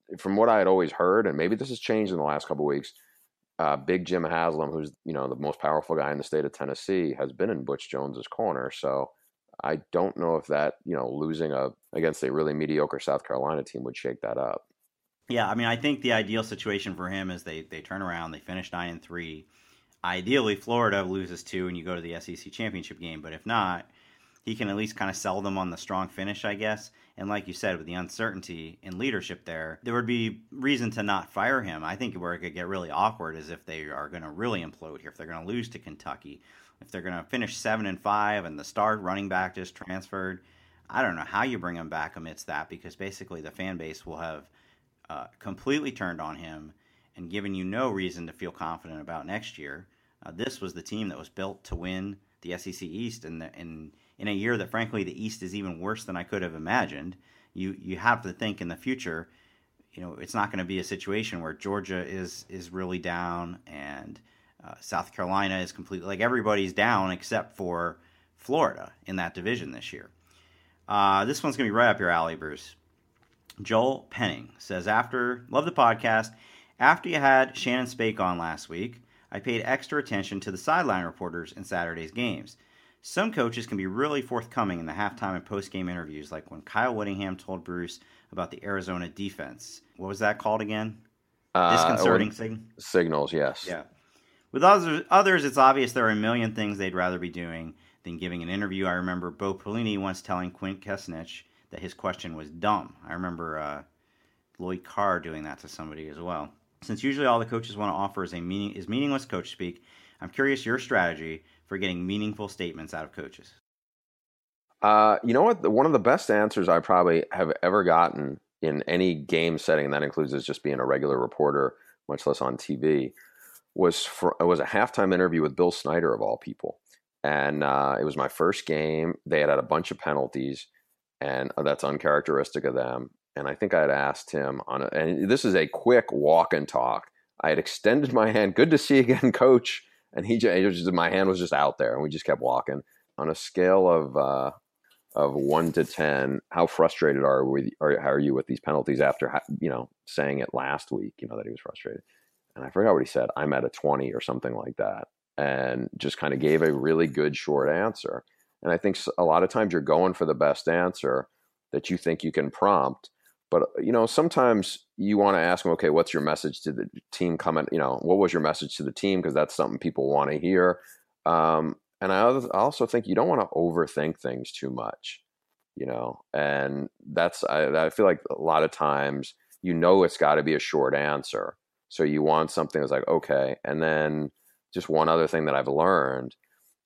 from what I had always heard, and maybe this has changed in the last couple of weeks, uh, Big Jim Haslam, who's, you know, the most powerful guy in the state of Tennessee, has been in Butch Jones's corner. So I don't know if that, you know, losing a against a really mediocre South Carolina team would shake that up. Yeah, I mean, I think the ideal situation for him is they, they turn around, they finish nine and three. Ideally, Florida loses two and you go to the S E C championship game. But if not, he can at least kind of sell them on the strong finish, I guess. And like you said, with the uncertainty in leadership there, there would be reason to not fire him. I think where it could get really awkward is if they are going to really implode here, if they're going to lose to Kentucky, if they're going to finish seven and five and the star running back just transferred. I don't know how you bring him back amidst that, because basically the fan base will have uh, completely turned on him and given you no reason to feel confident about next year. Uh, this was the team that was built to win the S E C East, and in in a year that, frankly, the East is even worse than I could have imagined. You you have to think in the future, you know, it's not going to be a situation where Georgia is is really down and uh, South Carolina is completely, like, everybody's down except for Florida in that division this year. Uh, this one's going to be right up your alley, Bruce. Joel Penning says, after, love the podcast, after you had Shannon Spake on last week, I paid extra attention to the sideline reporters in Saturday's games. Some coaches can be really forthcoming in the halftime and post-game interviews, like when Kyle Whittingham told Bruce about the Arizona defense. What was that called again? Uh, Disconcerting sig- signals, yes. Yeah. With others, others, it's obvious there are a million things they'd rather be doing than giving an interview. I remember Bo Pelini once telling Quint Kesnich that his question was dumb. I remember uh, Lloyd Carr doing that to somebody as well. Since usually all the coaches want to offer is a meaning is meaningless coach speak, I'm curious your strategy for getting meaningful statements out of coaches. Uh, you know what? One of the best answers I probably have ever gotten in any game setting, and that includes as just being a regular reporter, much less on T V, was for it was a halftime interview with Bill Snyder, of all people. And uh, it was my first game. They had had a bunch of penalties, and that's uncharacteristic of them. And I think I had asked him on a, and this is a quick walk and talk. I had extended my hand. Good to see you again, coach. And he just, my hand was just out there, and we just kept walking. On a scale of uh, of one to ten, how frustrated are we? Or how are you with these penalties after, you know, saying it last week? You know, that he was frustrated. And I forgot what he said. I'm at a twenty or something like that, and just kind of gave a really good short answer. And I think a lot of times you're going for the best answer that you think you can prompt. But, you know, sometimes you want to ask them, okay, what's your message to the team coming? You know, what was your message to the team? Because that's something people want to hear. Um, and I also think you don't want to overthink things too much, you know, and that's, I, I feel like a lot of times, you know, it's got to be a short answer. So you want something that's like, okay. And then just one other thing that I've learned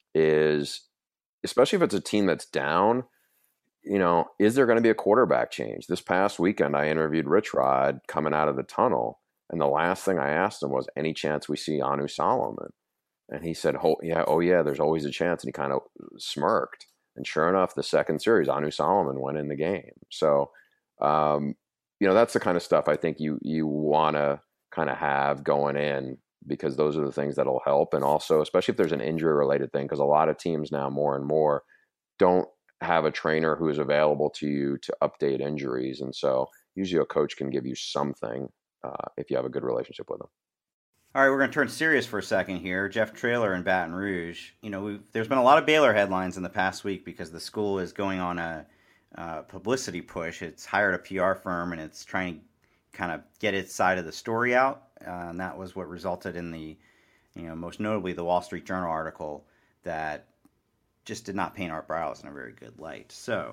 is, especially if it's a team that's down, you know, is there going to be a quarterback change? This past weekend, I interviewed Rich Rod coming out of the tunnel, and the last thing I asked him was, any chance we see Anu Solomon? And he said, oh, yeah, oh, yeah, there's always a chance. And he kind of smirked. And sure enough, the second series, Anu Solomon went in the game. So, um, you know, that's the kind of stuff I think you you want to kind of have going in, because those are the things that'll help. And also, especially if there's an injury-related thing, because a lot of teams now more and more don't have a trainer who is available to you to update injuries. And so usually a coach can give you something uh, if you have a good relationship with them. All right, we're going to turn serious for a second here. Jeff Traylor in Baton Rouge. You know, we've, there's been a lot of Baylor headlines in the past week because the school is going on a uh, publicity push. It's hired a P R firm, and it's trying to kind of get its side of the story out. Uh, and that was what resulted in the, you know, most notably the Wall Street Journal article that just did not paint our brows in a very good light. So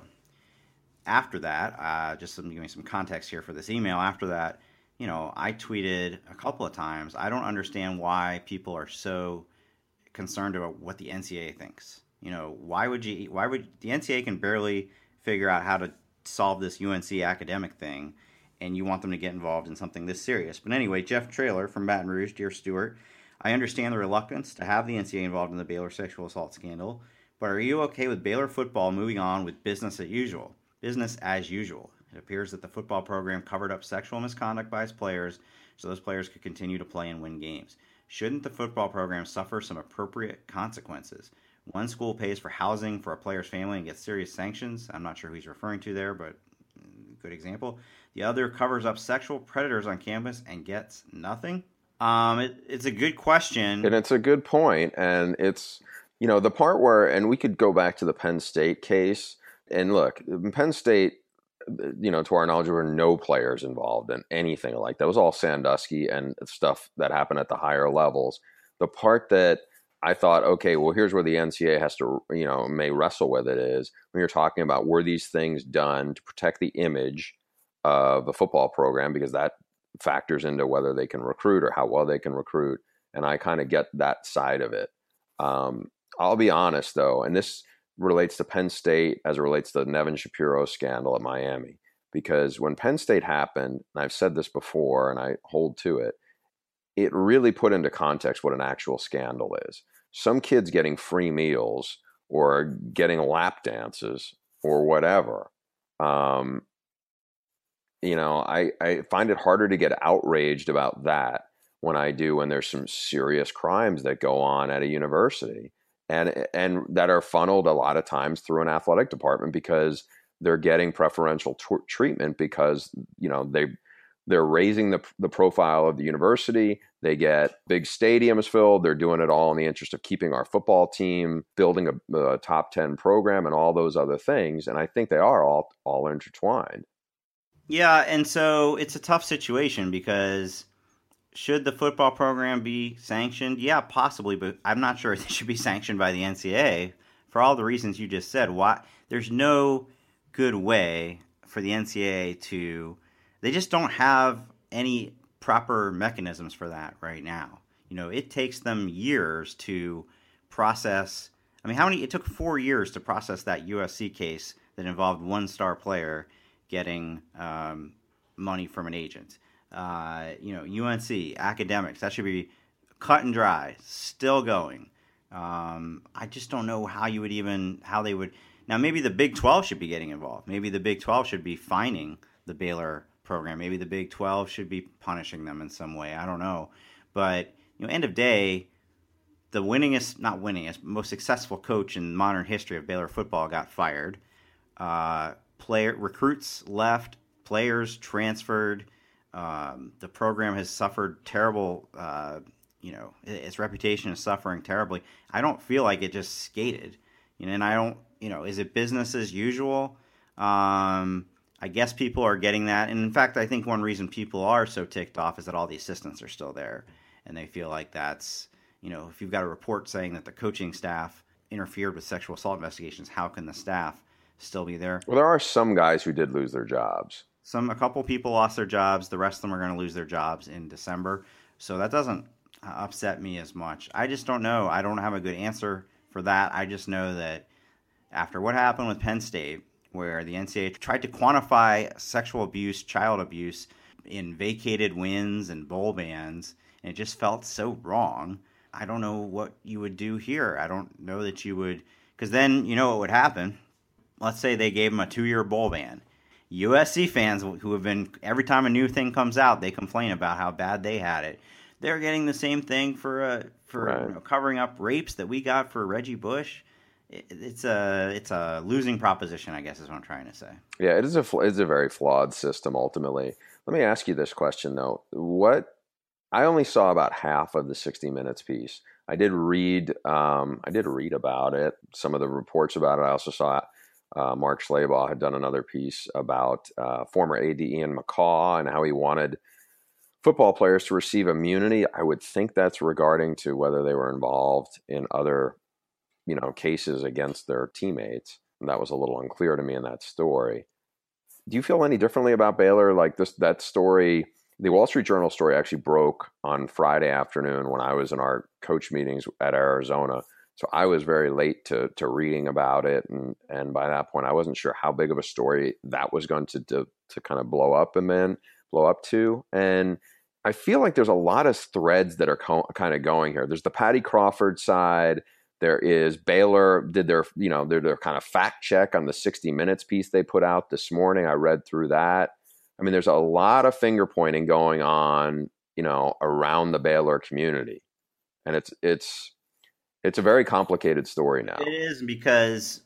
after that, uh, just some, give me some context here for this email. After that, you know, I tweeted a couple of times, I don't understand why people are so concerned about what the N C double A thinks. You know, why would you, why would, the N C double A can barely figure out how to solve this U N C academic thing, and you want them to get involved in something this serious. But anyway, Jeff Traylor from Baton Rouge, dear Stuart, I understand the reluctance to have the N C double A involved in the Baylor sexual assault scandal, but are you okay with Baylor football moving on with business as usual? Business as usual. It appears that the football program covered up sexual misconduct by its players so those players could continue to play and win games. Shouldn't the football program suffer some appropriate consequences? One school pays for housing for a player's family and gets serious sanctions. I'm not sure who he's referring to there, but good example. The other covers up sexual predators on campus and gets nothing. Um, it, it's a good question. And it's a good point. And it's, you know, the part where, and we could go back to the Penn State case. And look, in Penn State, you know, to our knowledge, there were no players involved in anything like that. It was all Sandusky and stuff that happened at the higher levels. The part that I thought, okay, well, here's where the N C A A has to, you know, may wrestle with it is when you're talking about were these things done to protect the image of the football program, because that factors into whether they can recruit or how well they can recruit. And I kind of get that side of it. Um, I'll be honest, though, and this relates to Penn State as it relates to the Nevin Shapiro scandal at Miami, because when Penn State happened, and I've said this before and I hold to it, it really put into context what an actual scandal is. Some kids getting free meals or getting lap dances or whatever. Um, you know, I, I find it harder to get outraged about that when I do when there's some serious crimes that go on at a university and and that are funneled a lot of times through an athletic department because they're getting preferential t- treatment because, you know, they they're raising the the profile of the university. They get big stadiums filled. They're doing it all in the interest of keeping our football team, building a, a top ten program, and all those other things. And I think they are all all intertwined. Yeah, and so it's a tough situation because should the football program be sanctioned? Yeah, possibly, but I'm not sure it should be sanctioned by the N C A A for all the reasons you just said. Why? There's no good way for the N C A A to. They just don't have any proper mechanisms for that right now. You know, it takes them years to process. I mean, how many? It took four years to process that U S C case that involved one star player getting um, money from an agent. Uh, you know, U N C, academics, that should be cut and dry, still going. Um, I just don't know how you would even, how they would. Now, maybe the Big twelve should be getting involved. Maybe the Big twelve should be fining the Baylor program. Maybe the Big twelve should be punishing them in some way. I don't know. But, you know, end of day, the winningest, not winningest, most successful coach in modern history of Baylor football got fired. Uh, player recruits left, players transferred. Um, the program has suffered terrible, uh, you know, its reputation is suffering terribly. I don't feel like it just skated. You know, and I don't, you know, is it business as usual? Um, I guess people are getting that. And in fact, I think one reason people are so ticked off is that all the assistants are still there. And they feel like that's, you know, if you've got a report saying that the coaching staff interfered with sexual assault investigations, how can the staff still be there? Well, there are some guys who did lose their jobs. Some, a couple people lost their jobs. The rest of them are going to lose their jobs in December. So that doesn't upset me as much. I just don't know. I don't have a good answer for that. I just know that after what happened with Penn State, where the N C A A tried to quantify sexual abuse, child abuse in vacated wins and bowl bans, and it just felt so wrong. I don't know what you would do here. I don't know that you would, because then you know what would happen. Let's say they gave them a two-year bowl ban. U S C fans who have been, every time a new thing comes out, they complain about how bad they had it. They're getting the same thing for uh, for right. you know, covering up rapes that we got for Reggie Bush. It, it's a it's a losing proposition, I guess, is what I'm trying to say. Yeah, it is a it's a very flawed system ultimately. Let me ask you this question though: What I only saw about half of the sixty Minutes piece. I did read um, I did read about it. Some of the reports about it. I also saw. Uh, Mark Schlabach had done another piece about uh, former A D Ian McCaw and how he wanted football players to receive immunity. I would think that's regarding to whether they were involved in other, you know, cases against their teammates. And that was a little unclear to me in that story. Do you feel any differently about Baylor? Like this, that story, the Wall Street Journal story actually broke on Friday afternoon when I was in our coach meetings at Arizona. So I was very late to to reading about it, and and by that point, I wasn't sure how big of a story that was going to to, to kind of blow up and then blow up to. And I feel like there's a lot of threads that are co- kind of going here. There's the Patty Crawford side. There is Baylor did their you know their their kind of fact check on the sixty Minutes piece they put out this morning. I read through that. I mean, there's a lot of finger pointing going on, you know, around the Baylor community, and it's it's. It's a very complicated story now. It is because,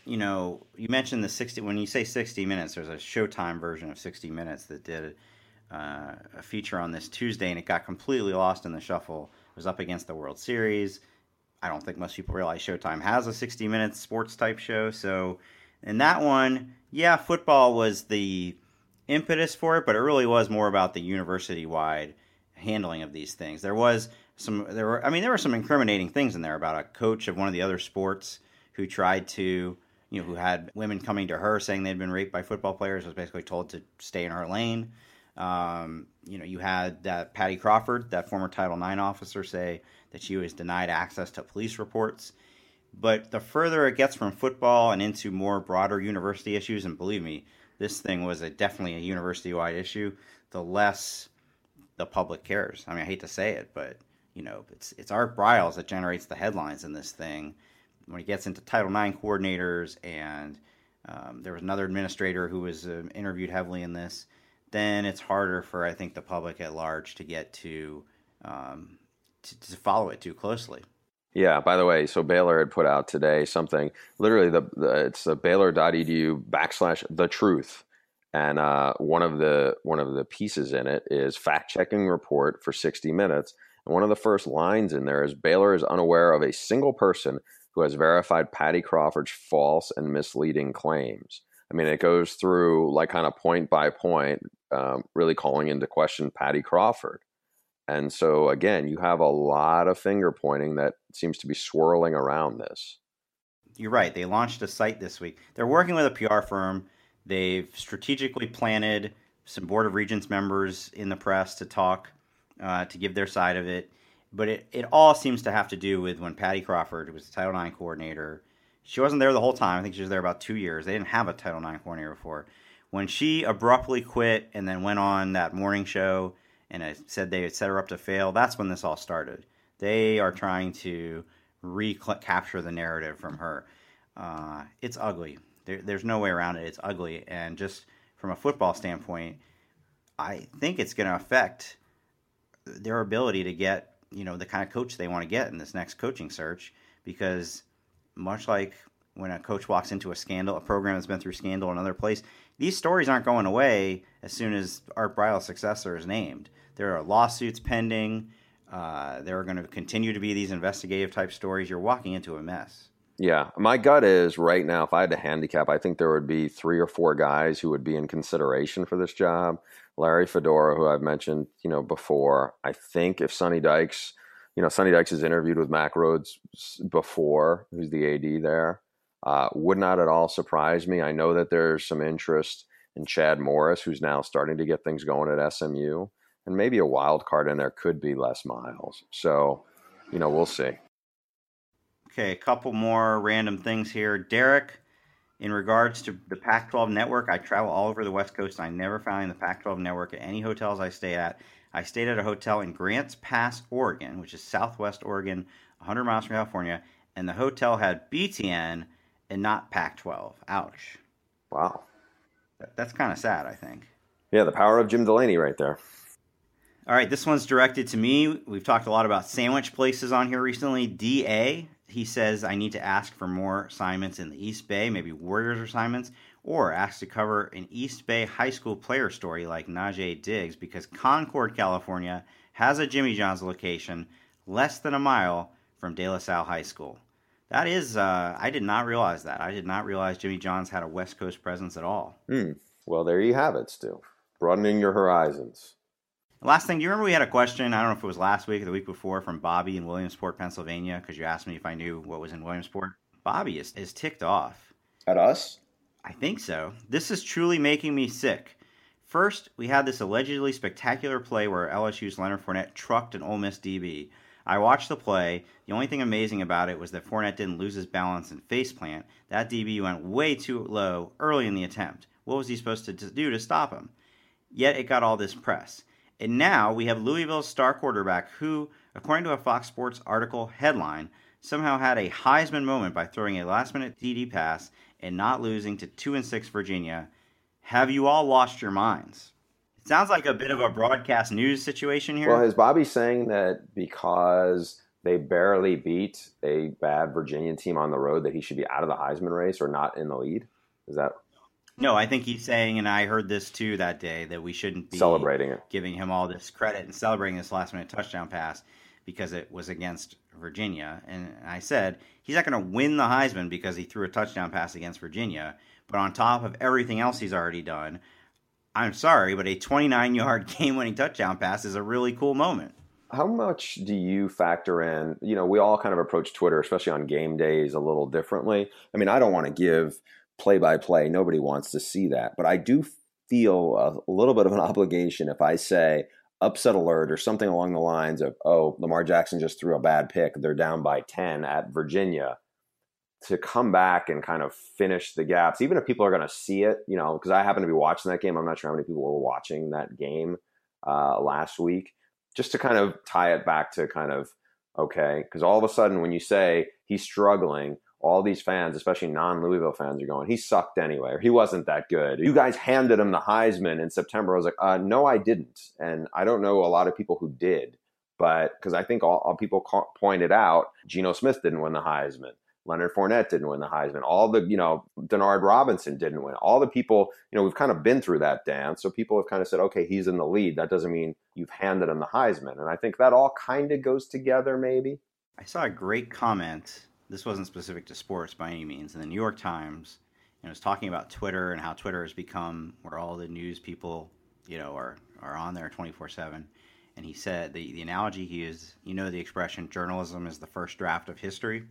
you know, you mentioned the sixty. When you say sixty minutes, there's a Showtime version of sixty minutes that did uh, a feature on this Tuesday, and it got completely lost in the shuffle. It was up against the World Series. I don't think most people realize Showtime has a sixty minutes sports type show. So in that one, yeah, football was the impetus for it, but it really was more about the university-wide handling of these things. There was some, there were, I mean, there were some incriminating things in there about a coach of one of the other sports who tried to, you know, who had women coming to her saying they'd been raped by football players, was basically told to stay in her lane. Um, you know, you had that Patty Crawford, that former Title nine officer, say that she was denied access to police reports. But the further it gets from football and into more broader university issues, and believe me, this thing was a, definitely a university-wide issue, the less the public cares. I mean, I hate to say it, but, you know, it's it's Art Briles that generates the headlines in this thing. When it gets into Title nine coordinators, and um, there was another administrator who was uh, interviewed heavily in this, then it's harder for, I think, the public at large to get to, um, to, to follow it too closely. Yeah, by the way, so Baylor had put out today something, literally the, the it's a baylor.edu backslash the truth. And uh, one of the one of the pieces in it is fact-checking report for sixty minutes. And one of the first lines in there is Baylor is unaware of a single person who has verified Patty Crawford's false and misleading claims. I mean, it goes through like kind of point by point, um, really calling into question Patty Crawford. And so, again, you have a lot of finger pointing that seems to be swirling around this. You're right. They launched a site this week. They're working with a P R firm. They've strategically planted some Board of Regents members in the press to talk, uh, to give their side of it. But it, it all seems to have to do with when Patty Crawford, who was the Title nine coordinator, she wasn't there the whole time. I think she was there about two years. They didn't have a Title nine coordinator before. When she abruptly quit and then went on that morning show and I said they had set her up to fail, that's when this all started. They are trying to recapture the narrative from her. Uh, it's ugly. There, there's no way around it. It's ugly. And just from a football standpoint, I think it's going to affect their ability to get, you know, the kind of coach they want to get in this next coaching search, because much like when a coach walks into a scandal, a program that's been through scandal in another place, these stories aren't going away as soon as Art Briles' successor is named. There are lawsuits pending. Uh, there are going to continue to be these investigative type stories. You're walking into a mess. Yeah, my gut is right now, if I had to handicap, I think there would be three or four guys who would be in consideration for this job. Larry Fedora, who I've mentioned, you know, before. I think if Sonny Dykes, you know, Sonny Dykes has interviewed with Mack Rhoades before, who's the A D there. Uh, would not at all surprise me. I know that there's some interest in Chad Morris, who's now starting to get things going at S M U. And maybe a wild card in there could be Les Miles. So, you know, we'll see. Okay, a couple more random things here. Derek, in regards to the Pac twelve network, I travel all over the West Coast, and I never found the Pac twelve network at any hotels I stay at. I stayed at a hotel in Grants Pass, Oregon, which is southwest Oregon, one hundred miles from California, and the hotel had B T N and not Pac twelve. Ouch. Wow. That's kind of sad, I think. Yeah, the power of Jim Delaney right there. All right, this one's directed to me. We've talked a lot about sandwich places on here recently. D A, he says, I need to ask for more assignments in the East Bay, maybe Warriors assignments, or ask to cover an East Bay high school player story like Najee Diggs, because Concord, California has a Jimmy John's location less than a mile from De La Salle High School. That is, uh, I did not realize that. I did not realize Jimmy John's had a West Coast presence at all. Hmm. Well, there you have it, Stu. Broadening your horizons. Last thing, do you remember we had a question, I don't know if it was last week or the week before, from Bobby in Williamsport, Pennsylvania, because you asked me if I knew what was in Williamsport. Bobby is, is ticked off. At us? I think so. This is truly making me sick. First, we had this allegedly spectacular play where L S U's Leonard Fournette trucked an Ole Miss D B. I watched the play. The only thing amazing about it was that Fournette didn't lose his balance and faceplant. That D B went way too low early in the attempt. What was he supposed to do to stop him? Yet it got all this press. And now we have Louisville's star quarterback who, according to a Fox Sports article headline, somehow had a Heisman moment by throwing a last-minute D D pass and not losing to two and six Virginia. Have you all lost your minds? It sounds like a bit of a broadcast news situation here. Well, is Bobby saying that because they barely beat a bad Virginia team on the road that he should be out of the Heisman race or not in the lead? Is that... No, I think he's saying, and I heard this too that day, that we shouldn't be celebrating it, giving him all this credit and celebrating this last minute touchdown pass because it was against Virginia. And I said, he's not going to win the Heisman because he threw a touchdown pass against Virginia. But on top of everything else he's already done, I'm sorry, but a twenty-nine yard game-winning touchdown pass is a really cool moment. How much do you factor in, you know, we all kind of approach Twitter, especially on game days, a little differently. I mean, I don't want to give play-by-play. Nobody wants to see that. But I do feel a little bit of an obligation if I say upset alert or something along the lines of, oh, Lamar Jackson just threw a bad pick. They're down by ten at Virginia, to come back and kind of finish the gaps, even if people are going to see it, you know, because I happen to be watching that game. I'm not sure how many people were watching that game uh, last week, just to kind of tie it back to kind of, okay, because all of a sudden when you say he's struggling, all these fans, especially non-Louisville fans, are going, he sucked anyway, or he wasn't that good. You guys handed him the Heisman in September. I was like, uh, no, I didn't. And I don't know a lot of people who did, but because I think all, all people ca- pointed out, Geno Smith didn't win the Heisman. Leonard Fournette didn't win the Heisman. All the, you know, Denard Robinson didn't win. All the people, you know, we've kind of been through that dance. So people have kind of said, okay, he's in the lead. That doesn't mean you've handed him the Heisman. And I think that all kind of goes together, maybe. I saw a great comment. This wasn't specific to sports by any means. In the New York Times, you know, it was talking about Twitter and how Twitter has become where all the news people, you know, are, are on there twenty-four seven. And he said, the, the analogy he used, you know, the expression, journalism is the first draft of history.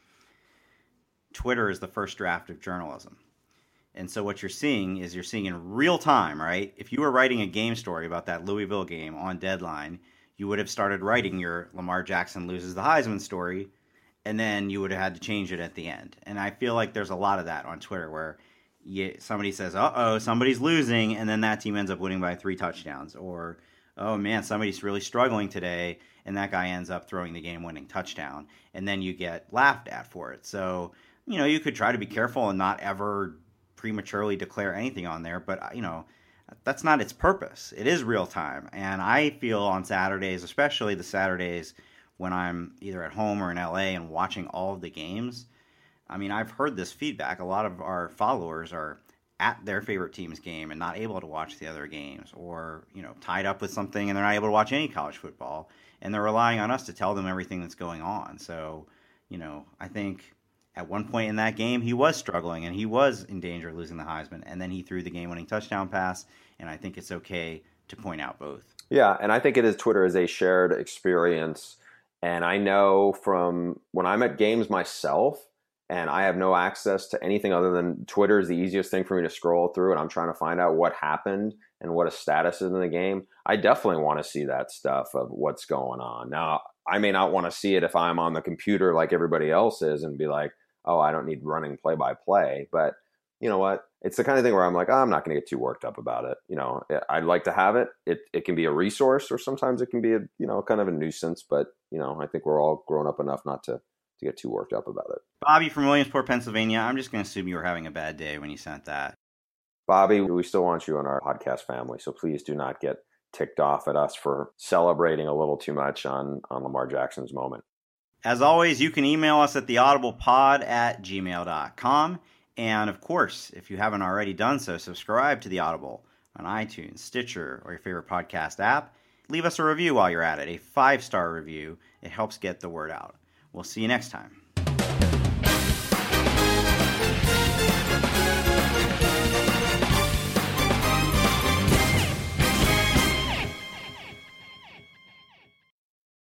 Twitter is the first draft of journalism. And so what you're seeing is you're seeing in real time, right? If you were writing a game story about that Louisville game on deadline, you would have started writing your Lamar Jackson loses the Heisman story, and then you would have had to change it at the end. And I feel like there's a lot of that on Twitter where you, somebody says, uh-oh, somebody's losing, and then that team ends up winning by three touchdowns. Or, oh, man, somebody's really struggling today, and that guy ends up throwing the game-winning touchdown. And then you get laughed at for it. So, you know, you could try to be careful and not ever prematurely declare anything on there, but, you know, that's not its purpose. It is real time. And I feel on Saturdays, especially the Saturdays when I'm either at home or in L A and watching all of the games, I mean, I've heard this feedback. A lot of our followers are at their favorite team's game and not able to watch the other games, or, you know, tied up with something and they're not able to watch any college football, and they're relying on us to tell them everything that's going on. So, you know, I think at one point in that game, he was struggling and he was in danger of losing the Heisman, and then he threw the game-winning touchdown pass, and I think it's okay to point out both. Yeah, and I think it is Twitter is a shared experience, and I know from when I'm at games myself and I have no access to anything other than Twitter is the easiest thing for me to scroll through, and I'm trying to find out what happened and what a status is in the game, I definitely want to see that stuff of what's going on. Now, I may not want to see it if I'm on the computer like everybody else is and be like, oh, I don't need running play-by-play. But you know what? It's the kind of thing where I'm like, oh, I'm not going to get too worked up about it. You know, I'd like to have it. It it can be a resource, or sometimes it can be a, you know, kind of a nuisance. But, you know, I think we're all grown up enough not to, to get too worked up about it. Bobby from Williamsport, Pennsylvania. I'm just going to assume you were having a bad day when you sent that. Bobby, we still want you in our podcast family, so please do not get ticked off at us for celebrating a little too much on, on Lamar Jackson's moment. As always, you can email us at theaudiblepod at gmail dot com. And of course, if you haven't already done so, subscribe to The Audible on iTunes, Stitcher, or your favorite podcast app. Leave us a review while you're at it, a five-star review. It helps get the word out. We'll see you next time.